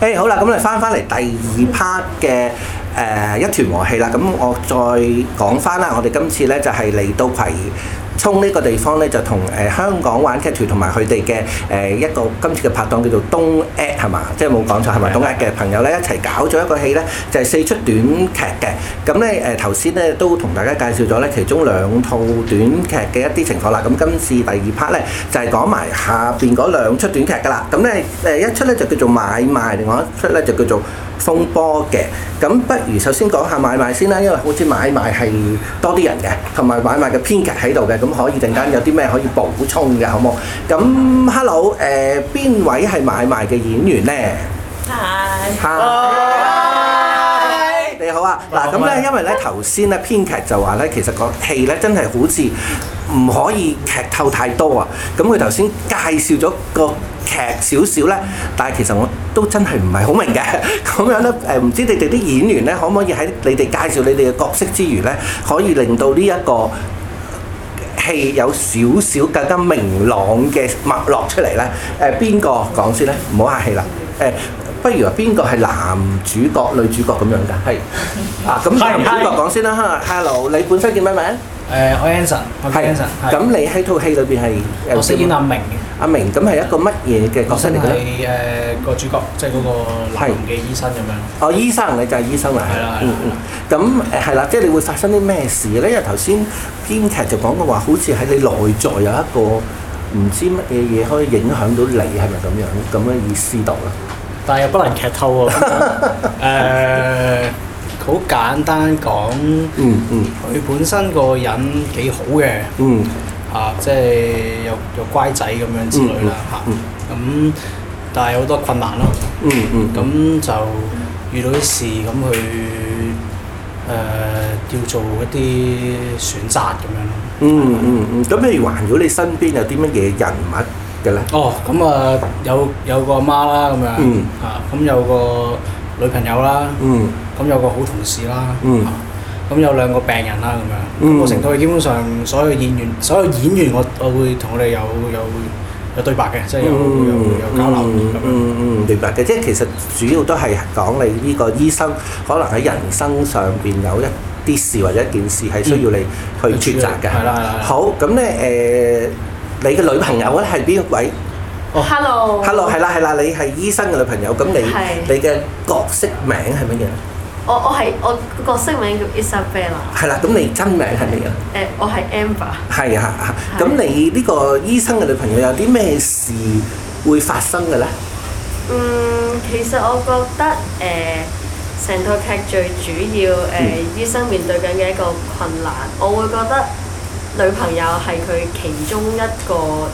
好啦，咁我哋翻嚟第2 part 嘅一團和氣啦。咁我再講翻啦，我哋今次咧就係嚟到葵涌呢個地方咧，就同香港玩劇團同埋佢哋嘅一個今次嘅拍檔叫做東 at 係嘛？即係冇講錯係咪？東 at 嘅朋友咧一齊搞咗一個戲咧，就係4出短劇嘅。咁咧頭先咧都同大家介紹咗咧其中2套短劇嘅一啲情況啦。咁今次第2 part 咧就係講埋下邊嗰2出短劇㗎啦。咁咧一出咧就叫做買賣，另外一出咧就叫做風波嘅。咁不如首先講下買賣先啦，因為好似買賣係多啲人嘅，同埋買賣嘅編劇喺度嘅，咁可以陣間有啲咩可以補充嘅，好冇？咁 hello 邊位係買賣嘅演員咧？ Hi 你好啊！嗱咁咧，因為咧頭先咧編劇就話咧，其實個戲咧真係好似唔可以劇透太多啊。咁佢頭先介紹咗個劇少少咧，但係其實我都真係唔係好明嘅。咁樣咧唔知你哋啲演員咧，可唔可以喺你哋介紹你哋嘅角色之餘咧，可以令到呢一個戲有少少更加明朗嘅脈絡出嚟咧？邊個講先咧？唔好客氣啦。不如話邊個係男主角、女主角咁樣㗎？係咁男主角講先啦。Hello， 你本身叫咩名？ 我 Anson。 咁你喺套戲裏邊係我飾演阿明嘅。 阿明咁係一個乜嘢嘅角色嚟嘅？ 係個主角，即係嗰個男嘅醫生咁樣。 哦，醫生，你就係醫生啦。 係啦。 咁係啦，即係你會發生啲咩事咧？因為頭先編劇就講過話，好似喺你內在有一個唔知乜嘢嘢可以影響到你，係咪咁嘅意思度啦？ 但係又不能劇透喎。好簡單講，佢本身個人幾好嘅，即係又乖仔咁樣之類啦嚇。咁但係好多困難咯。咁就遇到啲事，咁佢要做一啲選擇咁樣咯。 咁譬如環繞你身邊有啲乜嘢人物嘅咧？ 哦，咁有個阿媽啦咁樣，咁有個女朋友啦，咁有個好同事啦，咁有2個病人啦咁樣。我成套戲基本上所有演員我會同佢哋有對白嘅，即係有交流咁樣。 明白嘅，即係其實主要都係講你呢個醫生可能喺人生上邊有一啲事或者一件事係需要你去抉擇嘅。 係啦。 好，咁咧你嘅女朋友咧係邊一位 ？Hello， 係啦，你係醫生嘅女朋友，咁你嘅角色名係乜嘢？ 我角色名叫 Isabella。 係啦，咁你真名係乜嘢？ 我係 Amber。 係啊，咁你呢個醫生嘅女朋友有啲咩事會發生嘅咧？ 其實我覺得成套劇最主要醫生面對緊嘅一個困難，我會覺得女朋友係佢其中一個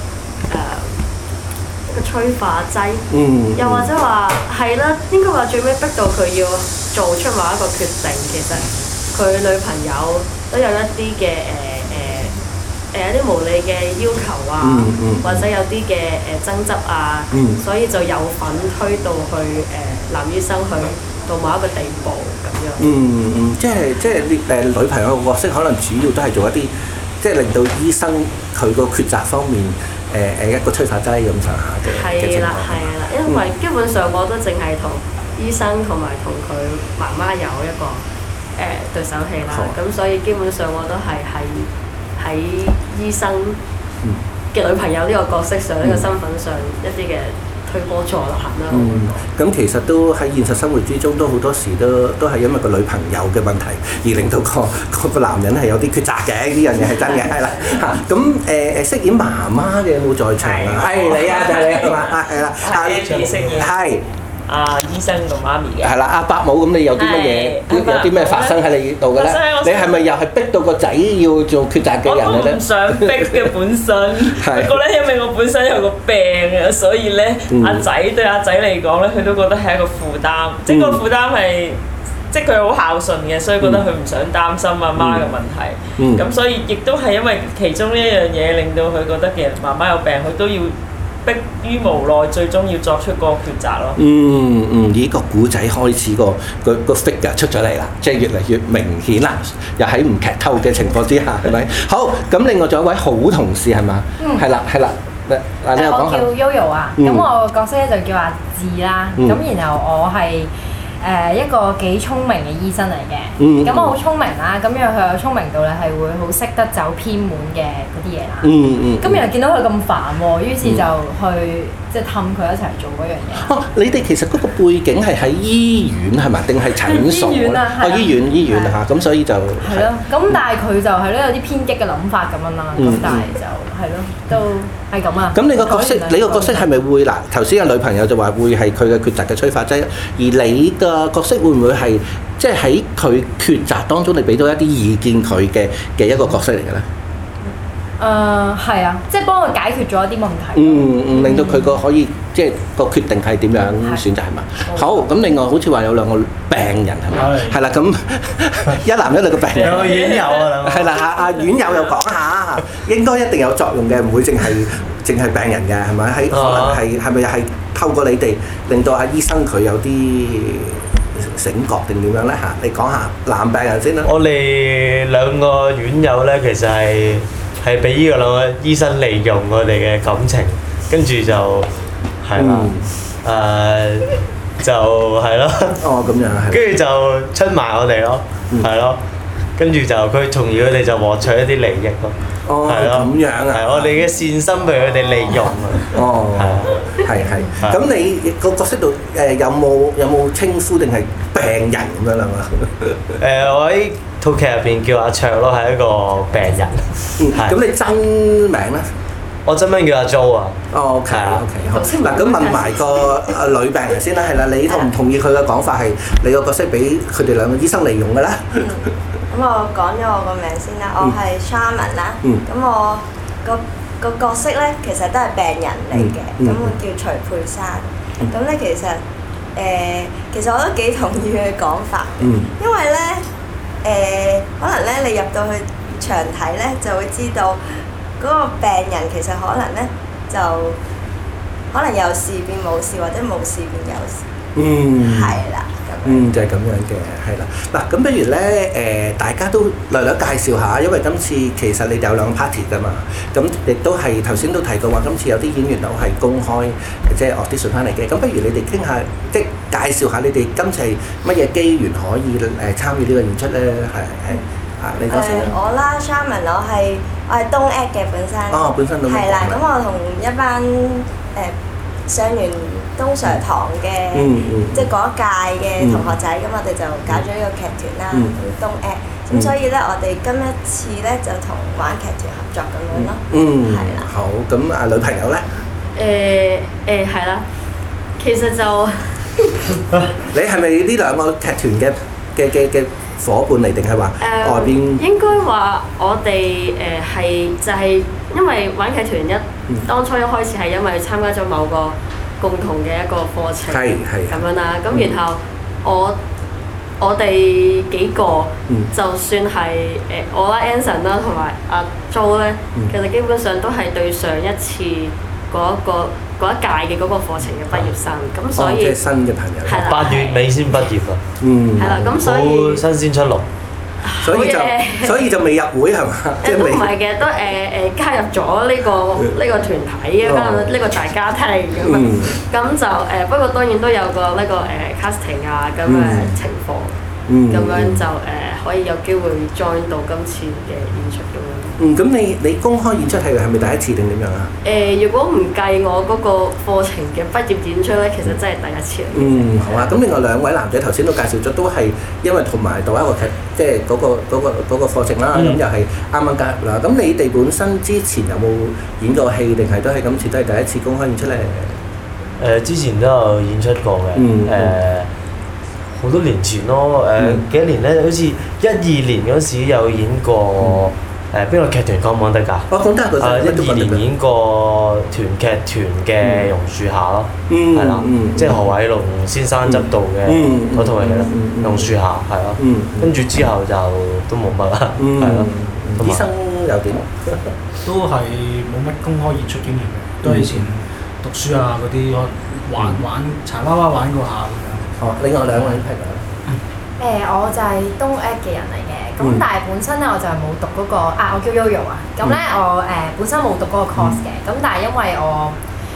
催化劑，又或者話係啦，應該話最尾逼到佢要做出某一個決定。其實佢女朋友都有一啲嘅一啲無理嘅要求啊，或者有啲嘅爭執啊，所以就有份推到去男醫生去到某一個地步咁樣。 即係女朋友嘅角色可能主要都係做一啲即係令到醫生佢個抉擇方面。一個催化劑咁上下嘅情況。係啦， 因為基本上我都淨係同醫生同埋同佢媽媽有一個對手戲啦。咁所以基本上我都係喺醫生嘅女朋友呢個角色上，呢個身份上一啲嘅推波助瀾啦。 咁其實都喺現實生活之中都好多時都係因為個女朋友嘅問題而令到個男人係有啲抉擇嘅，呢樣嘢係真嘅，係啦嚇。咁飾演媽媽嘅有冇在場啊？係你啊，就係你係嘛？係啦，係醫生個媽咪嘅。 係啦，阿伯母，咁你有啲乜嘢？有啲咩發生喺你度嘅咧？你係咪又係逼到個仔要做抉擇嘅人咧？ 我都唔想逼嘅本身，不過咧，因為我本身有個病啊，所以咧阿仔對阿仔嚟講咧，佢都覺得係一個負擔，即係個負擔係。即係佢好孝順嘅，所以覺得佢唔想擔心阿媽嘅問題。咁所以亦都係因為其中呢一樣嘢，令到佢覺得其實媽媽有病，佢都要迫於無奈，最終要作出個抉擇咯。 呢個古仔開始個 figure 出咗嚟啦，即係越嚟越明顯啦，又喺唔劇透嘅情況之下，係咪？好，咁另外仲有一位好同事係嘛？係啦。 你又講下。 我叫 Yoyo 啊，咁我個角色咧就叫阿志啦，咁然後我係一個幾聰明嘅醫生嚟嘅，咁我好聰明啦，咁因為佢有聰明到咧係會好識得走偏門嘅嗰啲嘢啦，咁然後見到佢咁煩喎，於是就去即係氹佢一齊做嗰樣嘢。哦， 你哋其實嗰個背景係喺醫院係咪？定係診所？醫院啊，醫院嚇，咁所以就係咯。咁但係佢就係咧有啲偏激嘅諗法咁樣啦，咁但係就係咯，都係咁啊。 咁你個角色係咪會嗱？頭先個女朋友就話會係佢嘅抉擇嘅催化劑，而你嘅角色會唔會係即係喺佢抉擇當中，你俾到一啲意見佢嘅一個角色嚟嘅咧？ 係啊，即係幫佢解決咗一啲問題。 令到佢可以即係個決定係點樣選擇係嘛？好，咁另外好似話有兩個病人係咪？係啦，咁一男一女嘅病人。 有個院友啊， 係啦，阿院友又講下，應該一定有作用嘅，唔會淨係病人嘅係咪？可能係咪係透過你哋令到阿醫生佢有啲醒覺定點樣咧嚇？你講下男病人先啦。 我哋兩個院友咧，其實係俾呢個兩個醫生利用我哋嘅感情，跟住就係啦，就係咯。 哦，咁樣係。 跟住就出賣我哋咯，係咯。跟住就佢從而佢哋就獲取一啲利益咯。 哦，咁樣啊！ 係我哋嘅善心被佢哋利用啊！ 哦，係。咁你個角色度有冇稱呼定係病人咁樣啦嘛？ 我喺套劇入邊叫阿卓咯，係一個病人。 咁你真名咧？ 我真名叫阿 Jo 啊。 哦，OK，好。嗱，咁問埋個女病人先啦，係啦，你同唔同意佢嘅講法係你個角色俾佢哋兩個醫生利用嘅咧？ 咁我講咗我個名先啦，我係 Sharman 啦。咁我個角色咧其實都係病人嚟嘅，咁我叫徐佩珊。咁咧其實我都幾同意佢嘅講法嘅，因為咧可能咧你入到去場睇咧就會知道嗰個病人其實可能咧就可能有事變冇事，或者冇事變有事。係啦。 就係咁樣嘅，係啦。嗱，咁不如咧大家都略略介紹下，因為今次其實你哋有兩個 party 㗎嘛，咁亦都係頭先都提過話，今次有啲演員都係公開即係 audition 翻嚟嘅。咁不如你哋傾下，即係介紹下你哋今次係乜嘢機緣可以參與呢個演出咧？係你講先。 我啦 Sharman 我係東 act 嘅本身。哦，本身都係啦。咁我同一班上完東 Sir 堂嘅，即係嗰一屆嘅同學仔，咁我哋就搞咗呢個劇團啦，叫東 act。咁所以咧，我哋今一次咧就同玩劇團合作咁樣咯。係啦。 好，咁女朋友咧？ 係啦，其實就你係咪呢兩個劇團嘅伙伴嚟，定係話外邊？ 應該話我哋係就係因為玩劇團當初一開始係因為參加咗某個共同嘅一個課程，咁樣啦。咁然後我哋幾個就算係我啦 Anson 啦同埋阿 Jo 咧，其實基本上都係對上一次嗰一屆嘅嗰個課程嘅畢業生，咁所以即係新嘅朋友， 係啦 8月尾先畢業啊， 係啦，咁所以好新鮮出爐， 所以就未入會係嘛？ 都唔係嘅，都加入咗呢個團體啊，加入呢個大家庭咁就不過當然都有個呢個casting 啊咁嘅情況，咁樣就可以有機會 join 到今次嘅演出咁樣。 咁你公開演出係咪第一次定點樣啊？ 如果唔計我嗰個課程嘅畢業演出咧，其實真係第一次嚟。 好啊。咁另外兩位男仔頭先都介紹咗，都係因為同埋讀一個劇，即係嗰個課程啦。咁又係啱啱加入啦。咁你哋本身之前有冇演過戲，定係都係今次都係第一次公開演出咧？ 之前都有演出過嘅。好多年前咯，幾多年咧？好似12年嗰時有演過。邊個劇團講唔講得㗎？ 我講得 12年演過團劇團嘅榕樹下咯，係啦，即係何偉龍先生執導嘅嗰套戲啦，榕樹下係咯，跟住之後就都冇乜啦，係咯。 醫生又點？ 都係冇乜公開演出經驗嘅，都係以前讀書啊嗰啲玩柴娃娃玩過下咁樣。 另外兩位朋友。 我就係東 act 嘅人嚟嘅。 咁但係本身咧我就係冇讀嗰個我叫 Yoyo 啊。咁咧我本身冇讀嗰個 course 嘅，咁但係因為我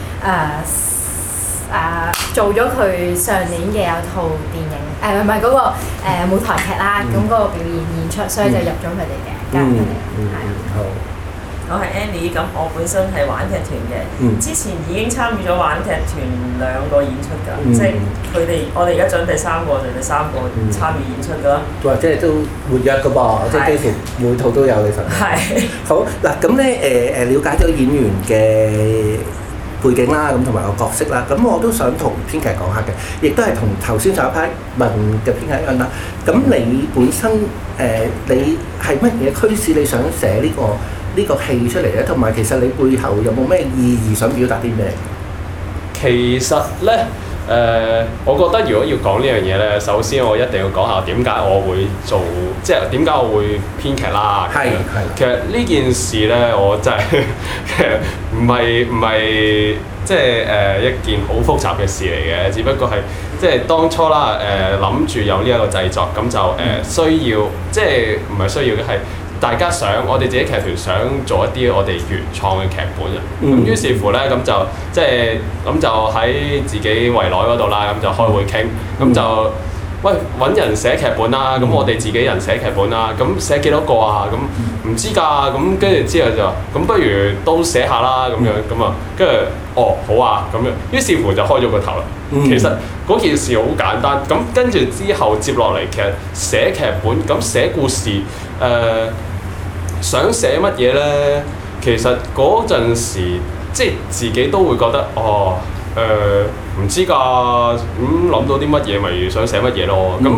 做咗佢上年嘅有套電影唔係嗰個舞台劇啦，咁嗰個表演出，所以就入咗佢哋嘅，加入佢哋係啊。 好。 我係 Annie，咁我本身係玩劇團嘅，之前已經參與咗玩劇團2個演出㗎，即係我哋而家準第3個，就第3個參與演出㗎啦。 哇！即係都活躍㗎噃，即係幾乎每套都有你份。係。好嗱，咁咧了解咗演員嘅背景啦，咁同埋個角色啦，咁我都想同編劇講下嘅，亦都係同頭先上一 part 問嘅編劇一樣啦。咁你本身你係乜嘢驅使你想寫呢個戲出嚟咧？同埋其實你背後有冇咩意義想表達啲咩？ 其實咧，我覺得如果要講呢樣嘢咧，首先我一定要講下點解我會做，即係點解我會編劇啦。係。其實呢件事咧，我真係其實唔係即係一件好複雜嘅事嚟嘅，只不過係即係當初啦諗住有呢一個製作，咁就需要即係唔係需要嘅係。大家我哋自己劇團想做一啲我哋原創嘅劇本啊，咁於是乎咧咁就即係咁就喺自己圍內嗰度啦，咁就開會傾，咁就喂揾人寫劇本啦，咁我哋自己人寫劇本啦，咁寫幾多個啊？咁唔知㗎，咁跟住之後就咁不如都寫下啦，咁樣咁啊，跟住好啊，咁樣，於是乎就開咗個頭啦。其實嗰件事好簡單，咁跟住之後接落嚟，其實寫劇本咁寫故事想寫乜嘢咧？其實嗰陣時，即係自己都會覺得唔知㗎，咁諗到啲乜嘢咪想寫乜嘢咯。咁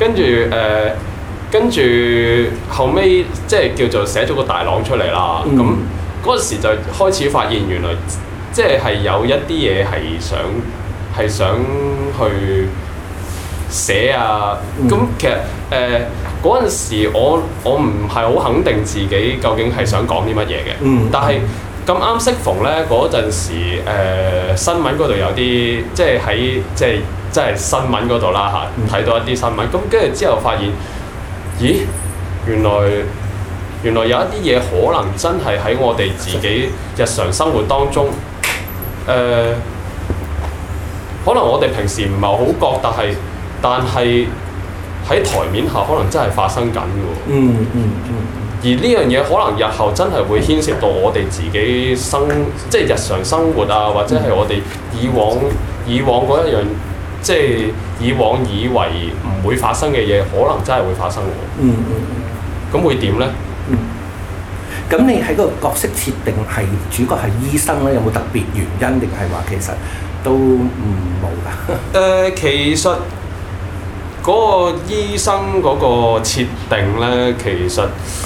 跟住後尾即係叫做寫咗個大綱出嚟啦。咁嗰陣時就開始發現原來即係有一啲嘢係想去寫啊。咁其實嗰陣時我唔係好肯定自己究竟係想講啲乜嘢嘅，但係咁啱適逢咧嗰陣時新聞嗰度有啲即係喺即係新聞嗰度啦嚇，睇到一啲新聞，咁跟住之後發現，咦原來有一啲嘢可能真係喺我哋自己日常生活當中，可能我哋平時唔係好覺，但係喺台面下可能真係發生緊嘅喎。而呢樣嘢可能日後真係會牽涉到我哋自己即係日常生活啊，或者係我哋以往嗰一樣，即係以往以為唔會發生嘅嘢，可能真係會發生喎。咁會點咧？ 咁你喺個角色設定係主角係醫生咧，有冇特別原因，定係話其實都冇㗎？ 其實嗰個醫生嗰個設定咧，其實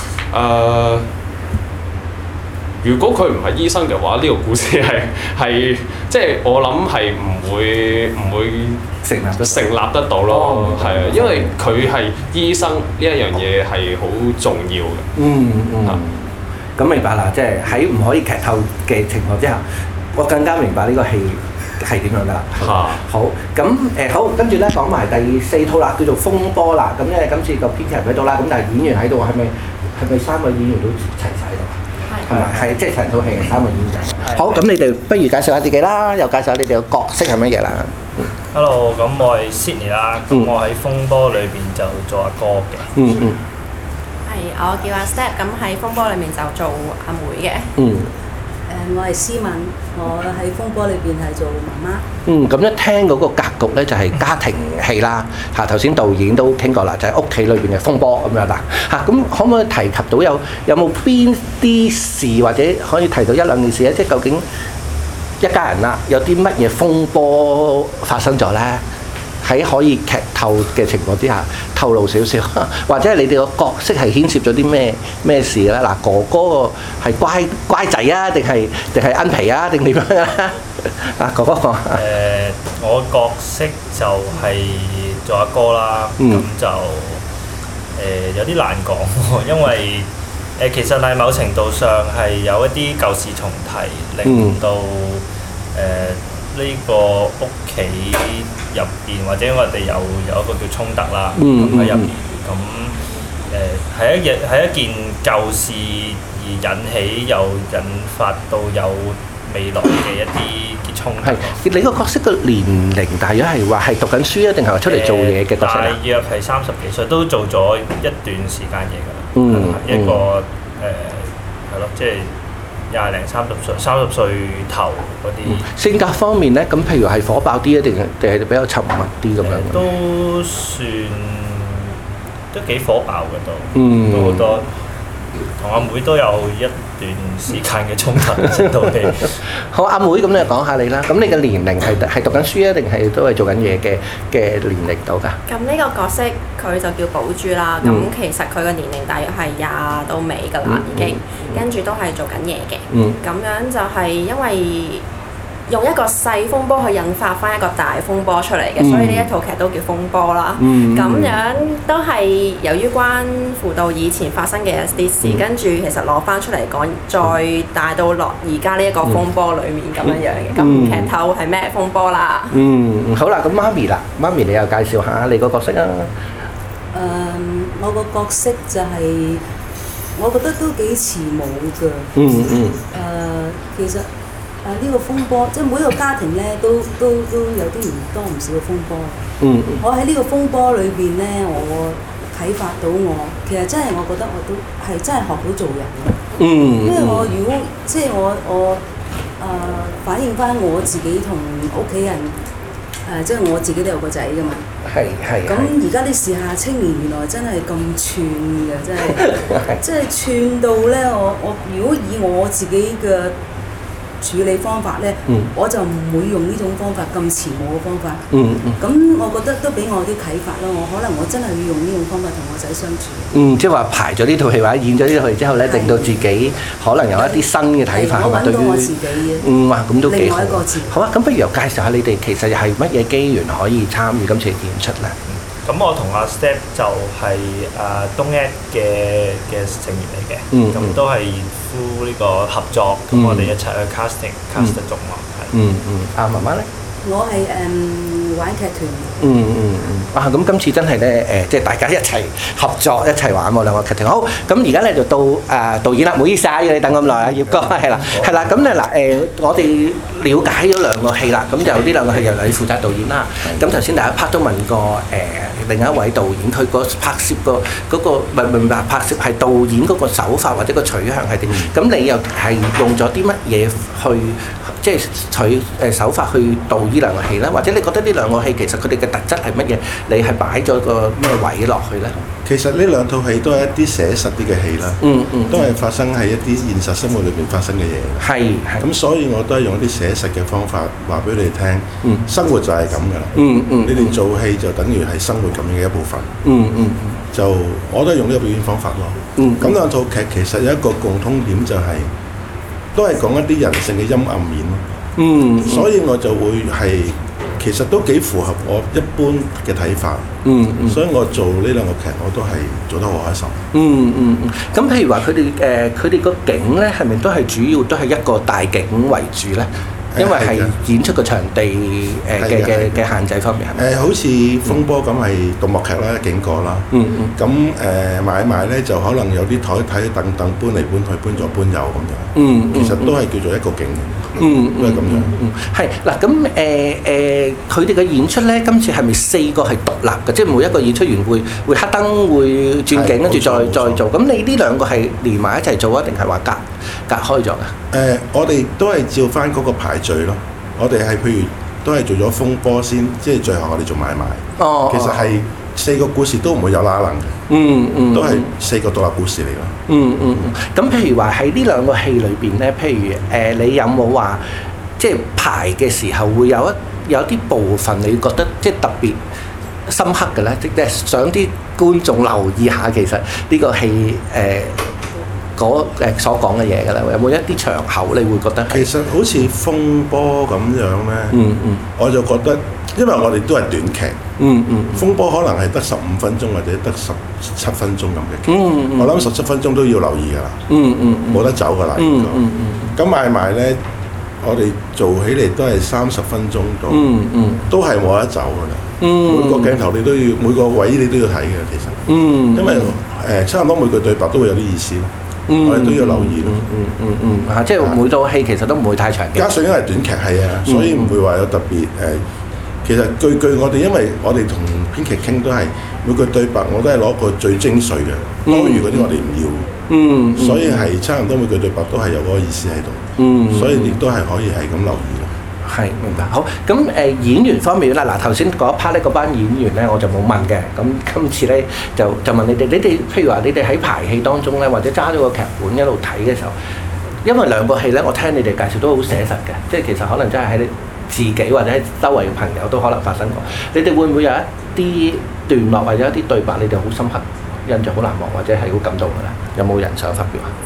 如果佢唔係醫生嘅話，呢個故事係即係我諗係唔會成立得到咯。係啊，因為佢係醫生呢一樣嘢係好重要嘅。 咁明白啦，即係喺唔可以劇透嘅情況之下，我更加明白呢個戲係點樣㗎啦。好，咁好，跟住咧講埋第4套啦，叫做《風波》啦。咁因為今次個編劇唔喺度啦，咁但係演員喺度，係咪3個演員都齊晒喺度？係咪？係，即係成套戲係3個演員。好，咁你哋不如介紹下自己啦，又介紹下你哋嘅角色係乜嘢啦。 Hello，咁我係 Sydney 啦，咁我喺《風波》裏邊就做阿哥嘅。 我叫阿 Step，咁喺風波裏面就做阿妹嘅。 我係思敏，我喺風波裏邊係做媽媽。 咁一聽嗰個格局咧，就係家庭戲啦。嚇，頭先導演都傾過啦，就係屋企裏邊嘅風波咁樣啦。嚇，咁可唔可以提及到有冇邊啲事，或者可以提到1-2件事咧？即係究竟一家人啦，有啲乜嘢風波發生咗咧？喺可以劇透嘅情況之下，透露少少，或者係你哋個角色係牽涉咗啲咩事咧？嗱，哥哥係乖仔啊，定係奀皮啊，定點樣啊？啊，哥哥講。 我角色就係做阿哥啦，咁就有啲難講喎，因為其實係某程度上係有一啲舊事重提，令到呢個屋企入邊或者我哋有一個叫衝突啦，喺入邊咁係一件舊事而引起又引發到有未來嘅一啲衝突。 係你個角色嘅年齡大約係話係讀緊書啊，定係話出嚟做嘢嘅角色啊？ 大約係30幾歲，都做咗一段時間嘢㗎啦。一個係咯，即係20零30歲頭嗰啲。性格方面咧，咁譬如係火爆啲啊，定係比較沉默啲咁樣？都算都幾火爆嘅都，都好多。同阿妹都有一段時間嘅衝突，成套戲。 好，阿妹咁你講下你啦。咁你嘅年齡係讀緊書啊，定係都係做緊嘢嘅年齡到㗎？ 咁呢個角色佢就叫寶珠啦。咁其實佢嘅年齡大約係20到尾㗎啦，已經。跟住都係做緊嘢嘅。咁樣就係因為用一個細風波去引發翻一個大風波出嚟嘅，所以呢一套劇都叫風波啦。咁樣都係由於關乎到以前發生嘅一啲事，跟住其實攞翻出嚟講，再帶到落而家呢一個風波裡面咁樣嘅。咁劇透係咩風波啦？ 好啦，咁媽咪啦，媽咪你又介紹下你個角色啊？ 我個角色就係我覺得都幾慈母㗎。其實。呢個風波，即係每一個家庭咧，都有啲唔多唔少嘅風波。我喺呢個風波裏邊咧，我啟發到我，其實真係我覺得我都係真係學到做人嘅。因為我如果即係我反映翻我自己同屋企人即係我自己都有個仔㗎嘛。係。咁而家啲時下青年原來真係咁串嘅，真係即係串到咧，我如果以我自己嘅處理方法咧，我就唔會用呢種方法咁慈母嘅方法。咁我覺得都俾我啲啟發咯。我可能我真係要用呢種方法同我仔相處。即係話排咗呢套戲或者演咗呢套戲之後咧，令到自己可能有一啲新嘅睇法，係咪對於？我揾到我自己嘅。哇，咁都幾好。另外一個自己。好啊，咁不如又介紹下你哋其實係乜嘢機緣可以參與今次嘅演出咧？ 咁我同阿 Step 就係東 Ed 嘅成員嚟嘅，咁都係呼呢個合作，咁我哋一齊去 cast 得中咯，係。 阿媽媽咧？ 我係玩劇團。 咁今次真係咧即係大家一齊合作一齊玩喎，兩個劇團。好，咁而家咧就到導演啦，唔好意思啊，要你等咁耐啊，葉哥係啦，咁咧嗱我哋了解咗兩個戲啦，咁就呢兩個戲由你負責導演啦。咁頭先第一 part 都問過另一位導演，佢個拍攝嗰個唔係拍攝係導演嗰個手法或者個取向係點？咁你又係用咗啲乜嘢去即係手法去導呢兩個戲咧？或者你覺得呢兩個戲其實佢哋嘅特質係乜嘢？你係擺咗個咩位落去咧？ 其實呢兩套戲都係一啲寫實啲嘅戲啦，都係發生喺一啲現實生活裏邊發生嘅嘢。係。咁所以我都係用一啲寫實嘅方法話俾你哋聽，生活就係咁噶啦。你哋做戲就等於係生活咁樣嘅一部分。就我都係用呢個表演方法咯。咁兩套劇其實有一個共通點就係，都係講一啲人性嘅陰暗面咯。所以我就會係。其實都幾符合我一般嘅睇法，所以我做呢兩個劇我都係做得好開心。 咁譬如話佢哋個景咧，係咪都係主要都係一個大景為主咧？因為係演出個場地嘅限制方面係咪？ 好似風波咁係獨幕劇啦、景過啦。咁買賣咧就可能有啲台凳搬嚟搬去、搬左搬右咁樣。其實都係叫做一個景。都係咁樣。 係嗱，咁佢哋嘅演出咧，今次係咪4個係獨立嘅？即係每一個演出員會黑燈、會轉景，跟住再做。咁你呢兩個係連埋一齊做啊，定係話隔開咗㗎？ 我哋都係照翻嗰個排序咯。我哋係譬如都係做咗風波先，即係最後我哋做買賣。其實係4個故事都唔會有拉楞嘅。都係4個獨立故事嚟咯。 咁譬如話喺呢兩個戲裏邊咧，譬如你有冇話即係排嘅時候會有啲部分你覺得即係特別深刻嘅咧？即係想啲觀眾留意下，其實呢個戲所講嘅嘢㗎啦，有冇一啲場口你會覺得？ 其實好似風波咁樣咧，我就覺得，因為我哋都係短劇，風波可能係得15分鐘或者得17分鐘咁嘅劇，我諗17分鐘都要留意㗎啦，冇得走㗎啦。咁買賣咧，我哋做起嚟都係30分鐘到，都係冇得走㗎啦。 每個鏡頭你都要，每個位你都要睇嘅，其實。因為差唔多每句對白都會有啲意思咯。我哋都要留意咯。 即係每套戲其實都唔會太長嘅。 加上因為短劇係啊，所以唔會話有特別其實句我哋因為我哋同編劇傾都係每句對白我都係攞個最精髓嘅，多餘嗰啲我哋唔要。所以係差唔多每句對白都係有嗰個意思喺度。所以亦都係可以係咁留意咯。 係，明白。好，咁演員方面啦，嗱頭先嗰一 part 咧，嗰班演員咧我就冇問嘅。咁今次咧就問你哋譬如話你哋喺排戲當中咧，或者揸咗個劇本一路睇嘅時候，因為兩個戲咧，我聽你哋介紹都好寫實嘅，即係其實可能真係喺你自己或者喺周圍嘅朋友都可能發生過。你哋會唔會有一啲段落或者一啲對白，你哋好深刻、印象好難忘，或者係好感動㗎咧？有冇人想發表啊？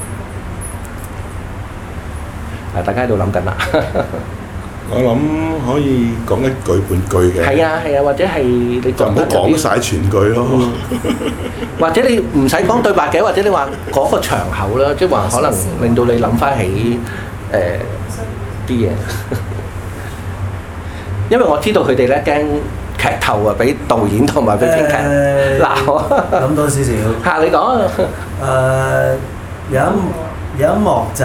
大家喺度諗緊啦。 我諗可以講一句半句嘅。係啊， 或者係你就唔好講晒全句咯。 或者你唔使講對白嘅，或者你話嗰個場口啦，即係話可能令到你諗翻起啲嘢。因為我知道佢哋咧驚劇透啊，俾導演同埋俾編劇鬧。 諗多少少。 你講。 有一幕就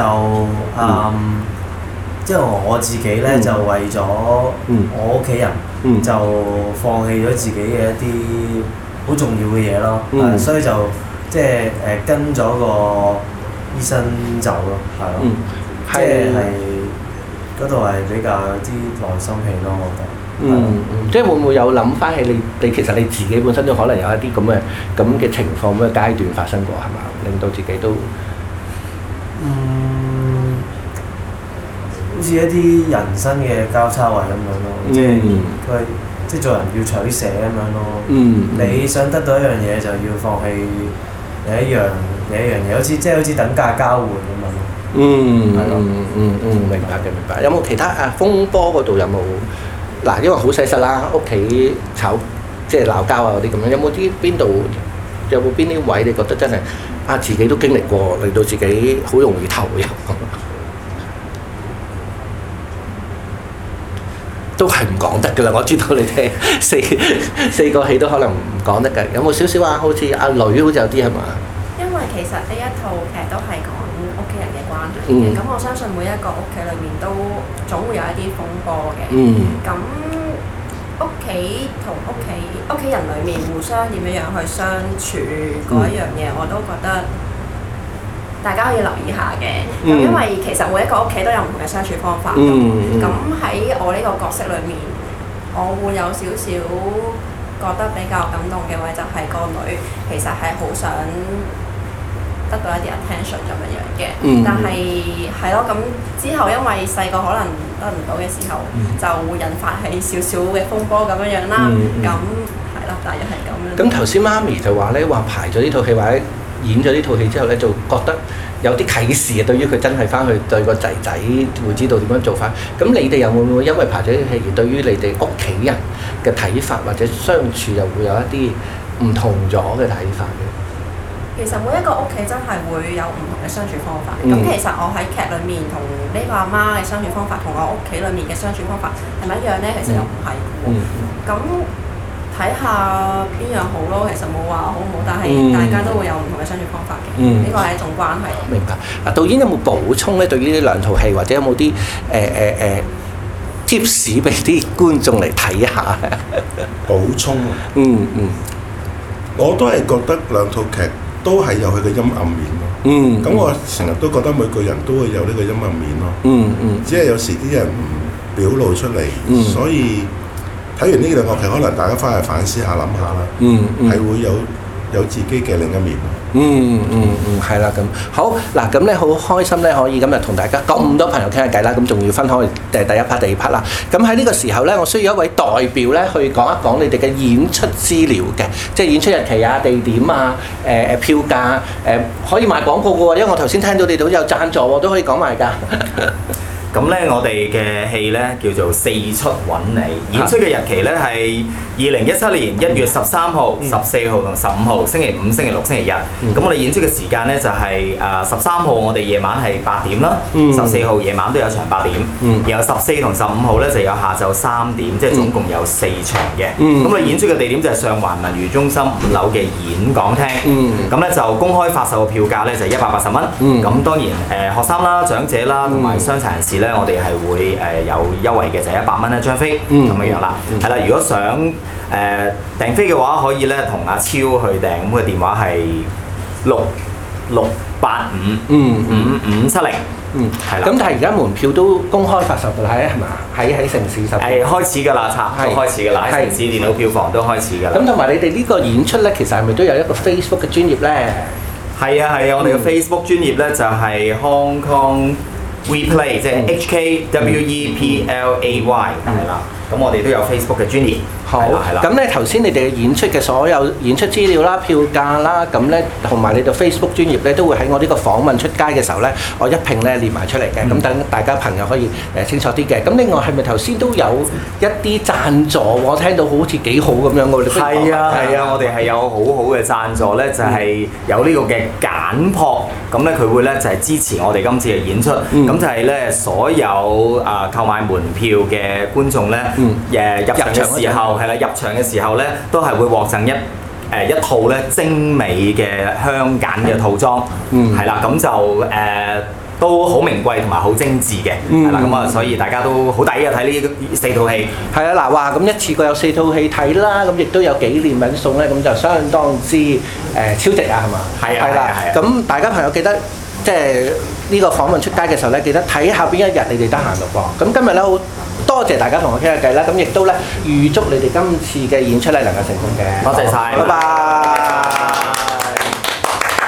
即係我自己咧就為咗我屋企人就放棄咗自己嘅一啲好重要嘅嘢咯，所以就即係跟咗個醫生走咯，係咯，即係嗰度係比較有啲內心戲咯，我覺得。 即係會唔會有諗翻起你其實你自己本身都可能有一啲咁嘅情況咁嘅階段發生過係嘛？令到自己都好似一啲人生嘅交叉位咁樣咯，即係做人要取捨咁樣咯。你想得到一樣嘢，就要放棄另一樣嘢，好似等價交換咁樣咯。係咯。 明白。有冇其他風波嗰度有冇？嗱，因為好細實啦，屋企吵即係鬧交啊嗰啲咁樣，有冇邊啲位你覺得真係自己都經歷過，令到自己好容易投入？都係唔講得㗎啦，我知道你哋四個戲都可能唔講得㗎。有冇少少好似阿女好似有啲係嘛？ 因為其實呢一套劇都係講屋企人嘅關係嘅，咁我相信每一個屋企裏面都總會有一啲風波嘅。咁屋企同屋企人裏面互相點樣去相處嗰一樣嘢，我都覺得大家可以留意下嘅。咁因為其實每一個屋企都有唔同嘅相處方法。咁喺我呢個角色裏面，我會有少少覺得比較感動嘅位，就係個女其實係好想得到一啲 attention 咁樣嘅。但係咯，咁之後因為細個可能得唔到嘅時候，就會引發起少少嘅風波咁樣啦。咁係咯，大約係咁樣。 咁頭先媽咪就話咧，話排咗呢套戲或者演咗呢套戲之後咧，就覺得有啲啟示啊！對於佢真係翻去對個仔仔會知道點樣做法。咁你哋又會唔會因為排咗呢套戲而對於你哋屋企人嘅睇法或者相處又會有一啲唔同咗嘅睇法嘅？ 其實每一個屋企真係會有唔同嘅相處方法。咁其實我喺劇裏面同呢個阿媽嘅相處方法，同我屋企裏面嘅相處方法係咪一樣呢？其實又唔係喎。咁睇下邊樣好咯，其實冇話好唔好，但係大家都會有唔同嘅相處方法嘅。呢個係一種關係。 明白。導演有冇補充咧？對於呢兩套戲，或者有冇啲tips 俾啲觀眾嚟睇下？ 補充。我都係覺得兩套劇都係有佢嘅陰暗面咯。咁我成日都覺得每個人都會有呢個陰暗面咯。只係有時啲人唔表露出嚟，所以睇完呢兩個劇，可能大家翻去反思下、諗下啦。係會有自己嘅另一面。 係啦，咁好嗱，咁咧好開心咧，可以今日同大家咁多朋友傾下偈啦。咁仲要分開第一 part、第二 part 啦。咁喺呢個時候咧，我需要一位代表咧去講一講你哋嘅演出資料嘅，即係演出日期啊、地點啊、票價可以賣廣告嘅喎，因為我頭先聽到你哋好似有贊助喎，都可以講埋㗎。 咁咧我哋嘅戲咧叫做四出揾你，演出嘅日期咧係2017年1月13號、14號同15號，星期5、星期6、星期日。咁我哋演出嘅時間咧就係13號我哋夜晚係8點啦，14號夜晚都有場8點，然後14同15號咧就有下晝3點，即係總共有4場嘅。咁我哋演出嘅地點就係上環文娛中心5樓嘅演講廳。咁咧就公開發售嘅票價咧就180蚊。咁當然學生啦、長者啦同埋傷殘人士咧，我哋係會有優惠嘅，就係100蚊一張飛咁樣樣啦。係啦，如果想訂飛嘅話，可以咧同阿超去訂，咁嘅電話係66855570。係啦。 咁但係而家門票都公開發售㗎啦，係嘛？喺城市售。 係開始㗎啦，差唔多開始㗎啦，喺城市電腦票房都開始㗎啦。 咁同埋你哋呢個演出咧，其實係咪都有一個 Facebook 嘅專頁咧？ 係啊，我哋嘅 Facebook 專頁咧就係 Hong Kong We Play， 即係 HKWEPLAY 係啦。咁我哋都有 Facebook 嘅專頁。 好，咁咧頭先你哋演出嘅所有演出資料啦、票價啦，咁咧同埋你哋 Facebook 專頁咧都會喺我呢個訪問出街嘅時候咧，我一併咧列埋出嚟嘅，咁等大家朋友可以清楚啲嘅。咁另外係咪頭先都有一啲贊助？我聽到好似幾好咁樣嘅。 係啊，我哋係有好好嘅贊助咧，就係有呢個嘅簡樸，咁咧佢會咧就係支持我哋今次嘅演出，咁就係咧所有購買門票嘅觀眾咧，入場嘅時候。係啦，入場嘅時候咧，都係會獲贈一套咧精美嘅香簡嘅套裝，係啦，咁就都好名貴同埋好精緻嘅，係啦，咁啊，所以大家都好抵嘅睇呢4套戲。 係啊，嗱，哇，咁一次過有4套戲睇啦，咁亦都有紀念品送咧，咁就相當之超值啊，係嘛？係啊，咁大家朋友記得即係呢個訪問出街嘅時候咧，記得睇下邊一日你哋得閒咯噃。咁今日咧好多謝大家同我傾下偈啦，咁亦都咧預祝你哋今次嘅演出咧能夠成功嘅。 多謝晒， 拜拜。